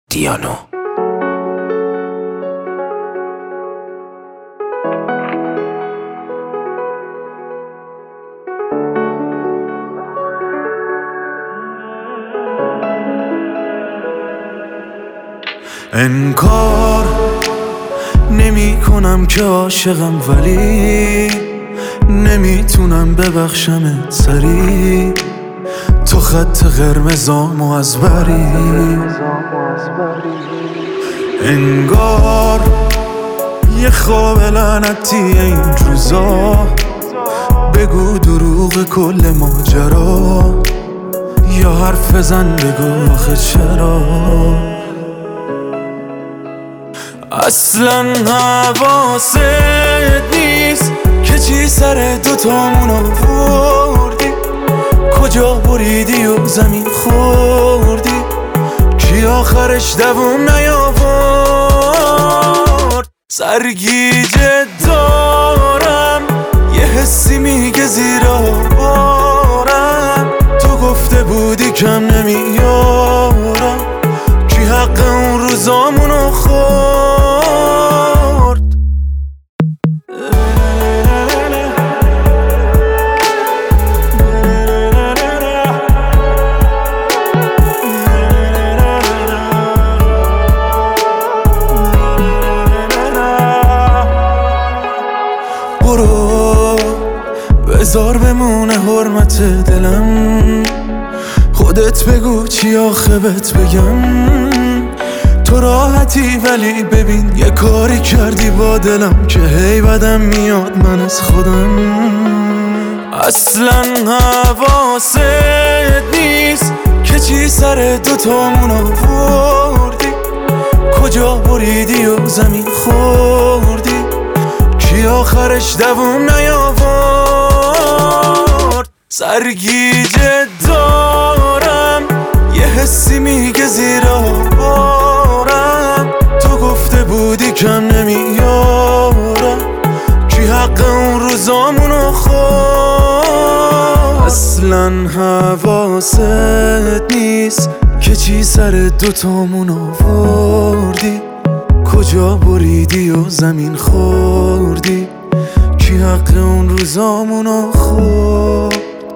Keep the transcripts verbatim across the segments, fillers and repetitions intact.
دیانو. انکار نمی کنم که عاشقم، ولی نمیتونم ببخشمت سری. تو خط قرمزامو از بری. انگار یه خواب لعنتی این روزا، بگو دروغ کل ماجرا، یا حرف بزن بگو آخه چرا. اصلا حواست نیست که چی سر دوتامون آوردی، کجا بریدی و زمین خوردی، کی آخرش دووم نیاورد. سرگیجه دارم یه حسی میگه زیر بارم، تو گفته بودی کم نمیارم، کی حق اون روزامونو خورد. برو بذار بمونه حرمت دلم، خودت بگو چی آخه بهت بگم. تو راحتی ولی ببین یه کاری کردی با دلم که هی بدم میاد من از خودم. اصلا حواست نیست که چی سر دوتامون آوردی، کجا بریدی و زمین خوردی، کی آخرش دووم نیاورد. سرگیجه دارم یه حسی میگه زیر بارم، تو گفته بودی کم نمیارم، کی حق اون روزامونو خورد. اصلا حواست نیست که چی سر دوتامون آوردی، کجا بریدی و زمین خوردی، کی حق اون روزامونو خورد.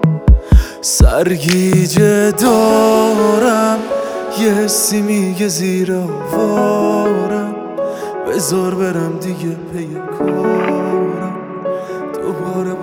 سرگیجه دارم یه حسی میگه زیر آوارم، بذار برم دیگه پی کارم، دوباره